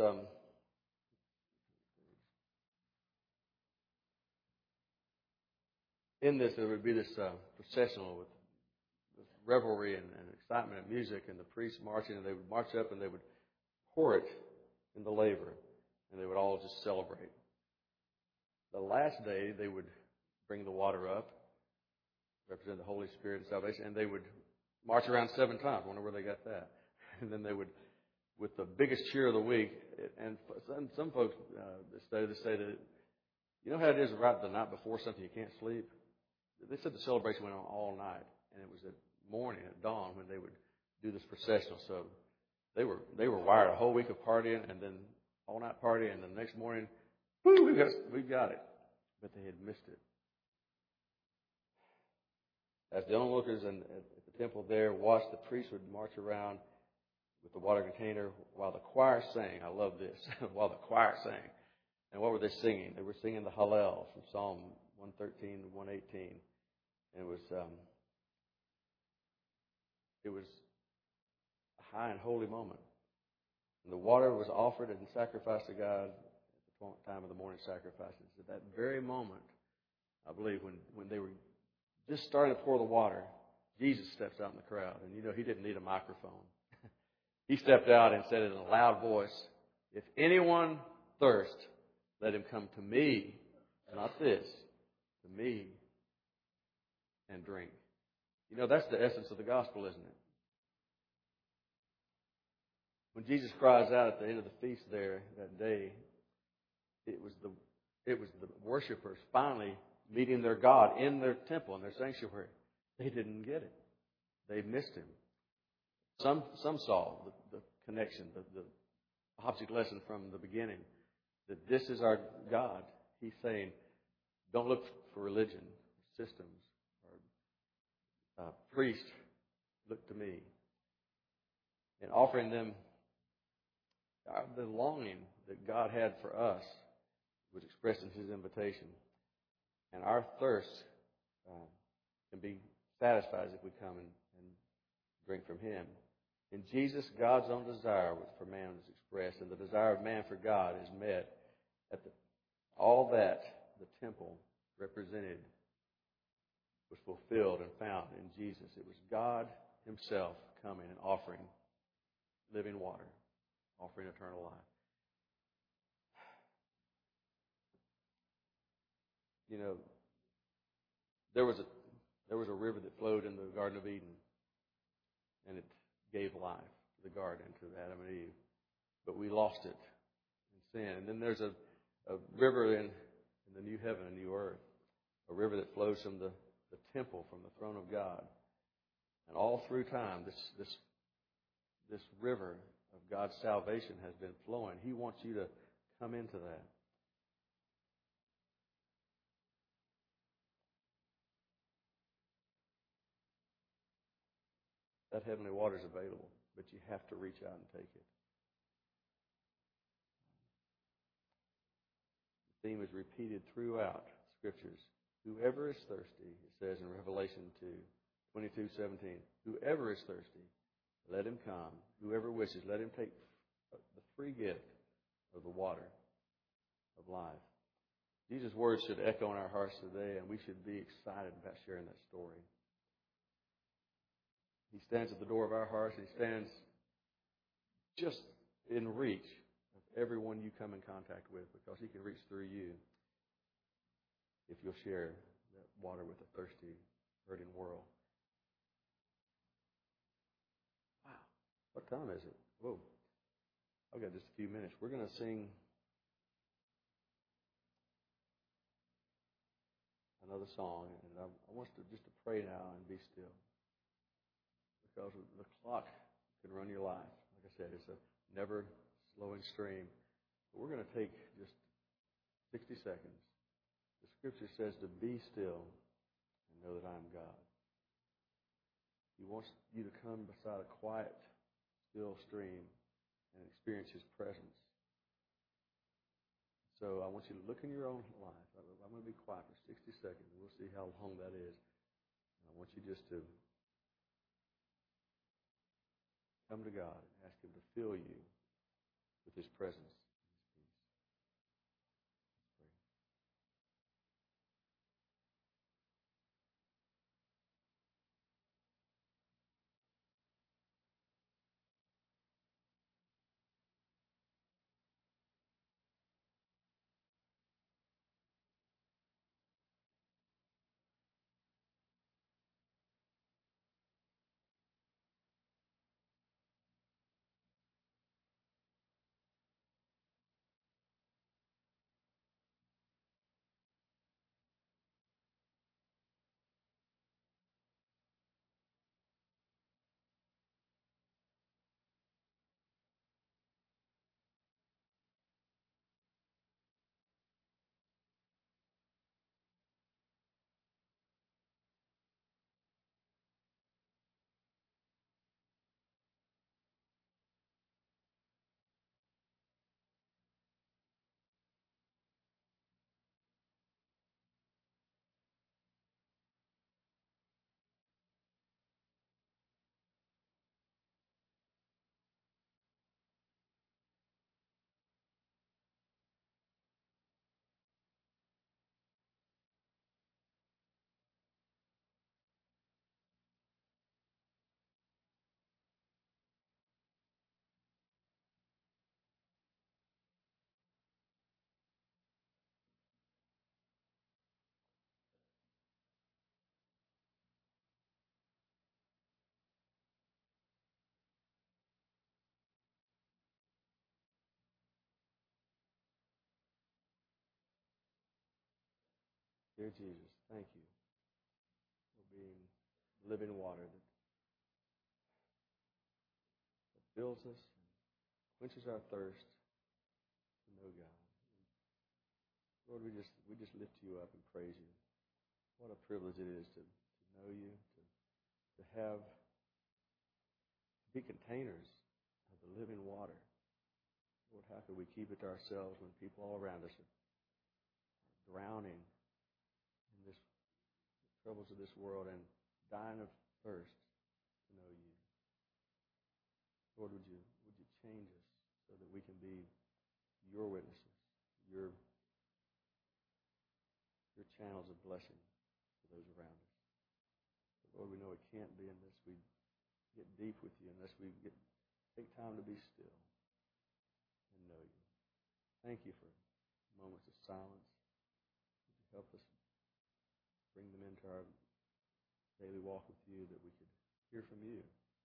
there would be this processional with revelry and excitement and music, and the priests marching, and they would march up and they would pour it in the laver, and they would all just celebrate. The last day, they would bring the water up, represent the Holy Spirit and salvation, and they would march around 7 times. I wonder where they got that. And then they would, with the biggest cheer of the week, and some folks say that, you know how it is right the night before something you can't sleep? They said the celebration went on all night, and it was at morning, at dawn, when they would do this processional. So they were wired a whole week of partying, and then all night party, and the next morning, woo, we've got it. But they had missed it. As the onlookers at the temple there watched, the priests would march around with the water container while the choir sang. I love this. While the choir sang. And what were they singing? They were singing the Hallel from Psalm 113 and 118. And it was a high and holy moment. And the water was offered and sacrificed to God at the time of the morning sacrifices. At that very moment, I believe, when they were just starting to pour the water, Jesus steps out in the crowd. And you know, he didn't need a microphone. He stepped out and said in a loud voice, "If anyone thirst, let him come to me," not this, to me, and drink. You know, that's the essence of the gospel, isn't it? When Jesus cries out at the end of the feast there that day, it was the worshipers finally meeting their God in their temple, in their sanctuary. They didn't get it. They missed him. Some saw the connection, the object lesson from the beginning, that this is our God. He's saying, don't look for religion, systems, or priest. Look to me. And offering them the longing that God had for us was expressed in his invitation. And our thirst can be satisfied if we come and drink from him. In Jesus, God's own desire for man is expressed, and the desire of man for God is met at all that the temple represented was fulfilled and found in Jesus. It was God himself coming and offering living water, offering eternal life. You know, there was a river that flowed in the Garden of Eden, and it gave life to the garden, to Adam and Eve. But we lost it in sin. And then there's a river in the new heaven and new earth, a river that flows from the temple, from the throne of God. And all through time, this river of God's salvation has been flowing. He wants you to come into that. That heavenly water is available, but you have to reach out and take it. The theme is repeated throughout Scriptures. Whoever is thirsty, it says in Revelation 22:17, whoever is thirsty, let him come. Whoever wishes, let him take the free gift of the water of life. Jesus' words should echo in our hearts today, and we should be excited about sharing that story. He stands at the door of our hearts. He stands just in reach of everyone you come in contact with, because he can reach through you if you'll share that water with a thirsty, hurting world. Wow. What time is it? Whoa. I've got just a few minutes. We're going to sing another song, and I want us to just to pray now and be still. Because the clock can run your life. Like I said, it's a never-slowing stream. But we're going to take just 60 seconds. The Scripture says to be still and know that I am God. He wants you to come beside a quiet, still stream and experience his presence. So I want you to look in your own life. I'm going to be quiet for 60 seconds. We'll see how long that is. And I want you just to come to God and ask him to fill you with his presence. Dear Jesus, thank you for being living water that fills us and quenches our thirst to know God. Lord, we just lift you up and praise you. What a privilege it is to know you, to be containers of the living water. Lord, how could we keep it to ourselves when people all around us are drowning in the troubles of this world and dying of thirst to know you? Lord, would you change us so that we can be your witnesses, your channels of blessing for those around us. But Lord, we know it can't be unless we get deep with you, unless we take time to be still and know you. Thank you for moments of silence. Would you help us bring them into our daily walk with you, that we could hear from you?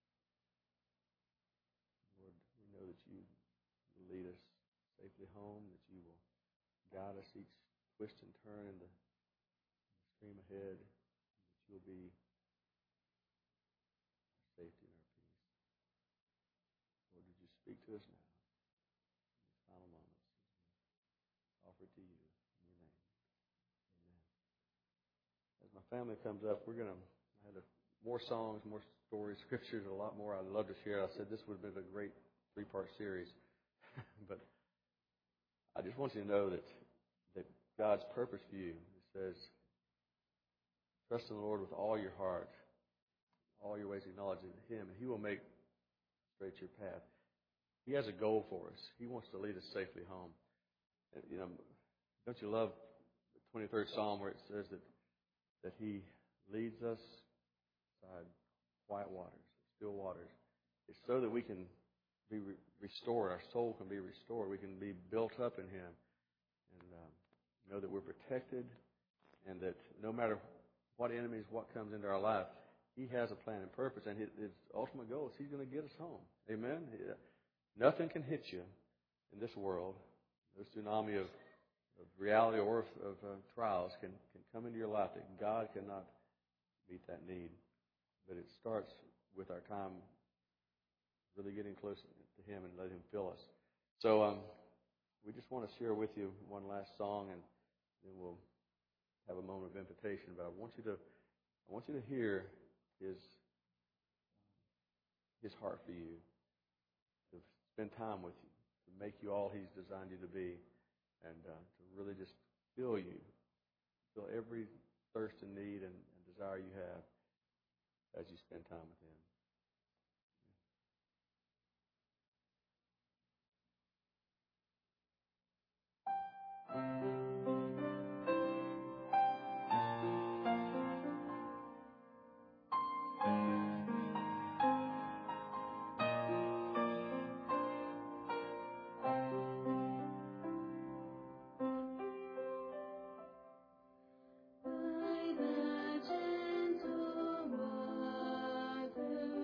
Lord, we know that you will lead us safely home, that you will guide us each twist and turn in the stream ahead, that you'll be our safety and our peace. Lord, would you speak to us now in these final moments as we offer it to you in your name. Amen. As my family comes up, I had more songs, more stories, scriptures, a lot more I'd love to share. I said this would have been a great 3-part series. But I just want you to know that God's purpose for you, it says, trust in the Lord with all your heart, all your ways acknowledging Him, and He will make straight your path. He has a goal for us. He wants to lead us safely home. And, don't you love the 23rd Psalm where it says that He leads us beside quiet waters, still waters? It's so that we can be restored. Our soul can be restored. We can be built up in Him, and know that we're protected, and that no matter what enemies, what comes into our life, He has a plan and purpose, and His ultimate goal is He's going to get us home. Amen? Nothing can hit you in this world. No tsunami of reality or of trials can come into your life that God cannot meet that need. But it starts with our time really getting close to Him and let Him fill us. So we just want to share with you one last song, and then we'll have a moment of invitation. But I want you to hear His heart for you, to spend time with you, to make you all He's designed you to be, and to really just fill every thirst and need and desire you have as you spend time with Him. By the gentle water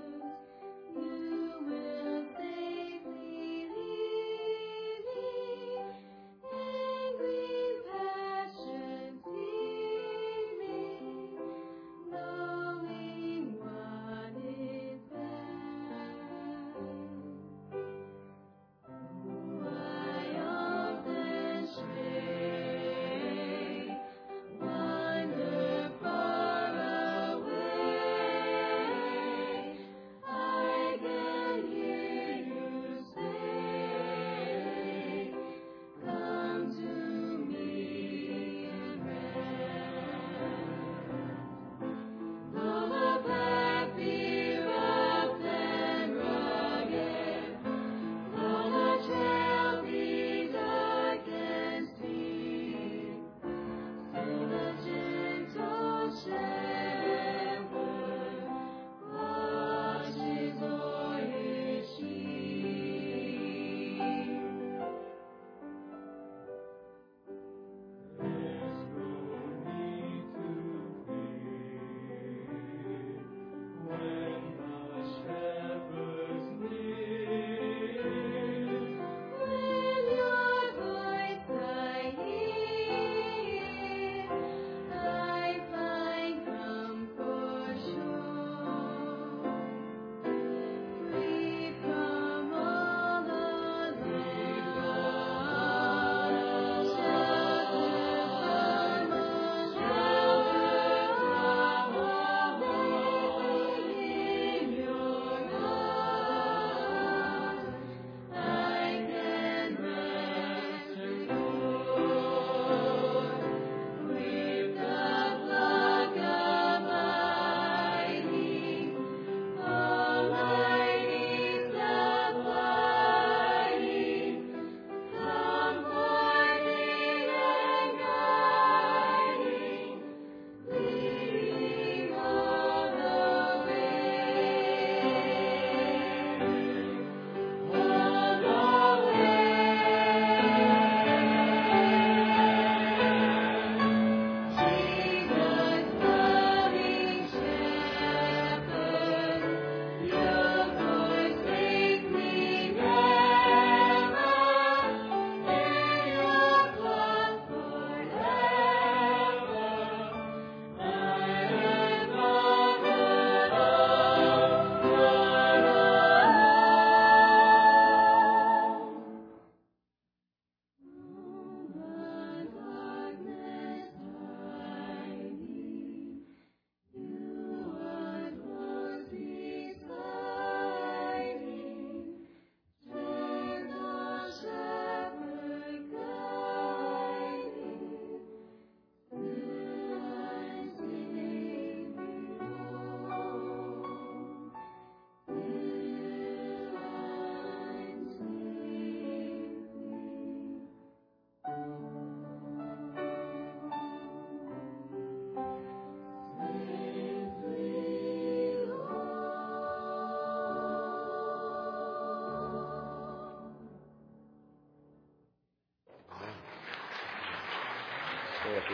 you.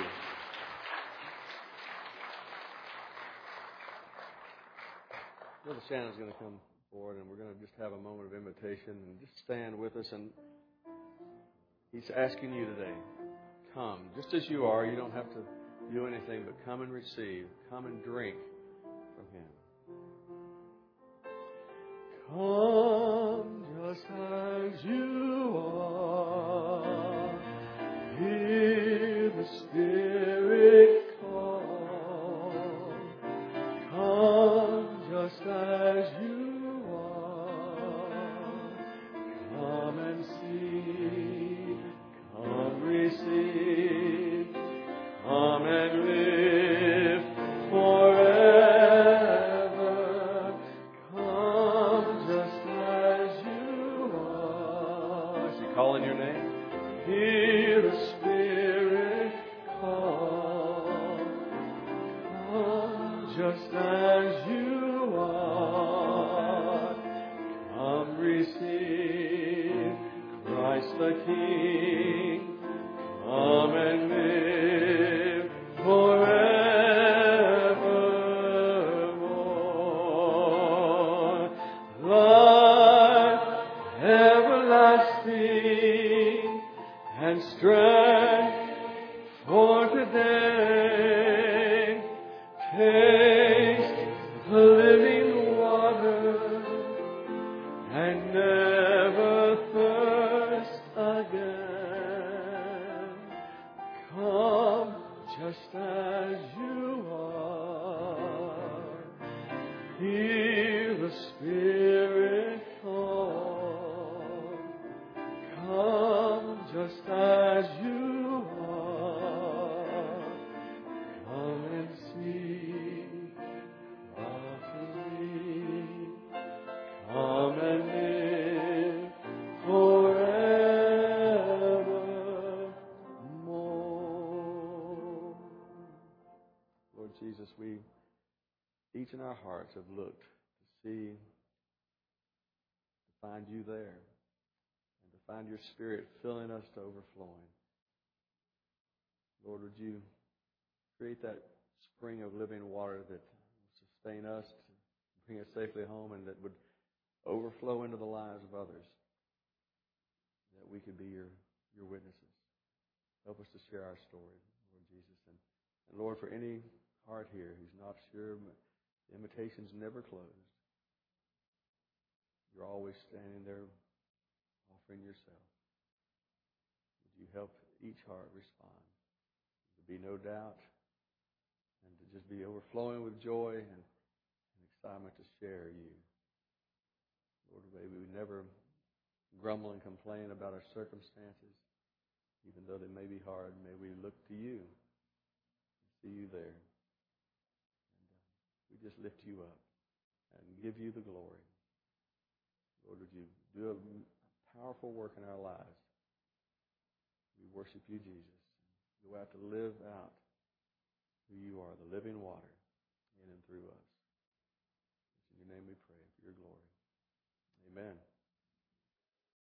Brother Shannon's going to come forward, and we're going to just have a moment of invitation and just stand with us. And he's asking you today, come. Just as you are, you don't have to do anything but come and receive. Come and drink from Him. Come just as you are. Hear the Spirit call. Come just as you are. Come and see. Come receive. Come and live forever. Come just as you are. Is He calling your name? Hear the Spirit call. Come just as you are. Come receive Christ the King. Come and live forevermore. Life everlasting and strength for today. Taste the living water and never thirst again. Come just as you are. Hear the Spirit call. Come just as you are. Come and see. Come to me. Come and live forevermore. Lord Jesus, we each in our hearts have looked to see, to find you there, and to find your Spirit filling us to overflowing. Lord, would you create that spring of living water that will sustain us, to bring us safely home, and that would overflow into the lives of others, that we could be your witnesses. Help us to share our story, Lord Jesus. And Lord, for any heart here who's not sure, the invitation's never closed. You're always standing there offering yourself. Would you help each heart respond? To be no doubt, and to just be overflowing with joy and excitement to share you. Lord, may we never grumble and complain about our circumstances, even though they may be hard. May we look to you and see you there. And we just lift you up and give you the glory. Lord, would you do a powerful work in our lives? We worship you, Jesus. Go out to live out who you are, the living water, in and through us. In your name we pray for your glory. Amen.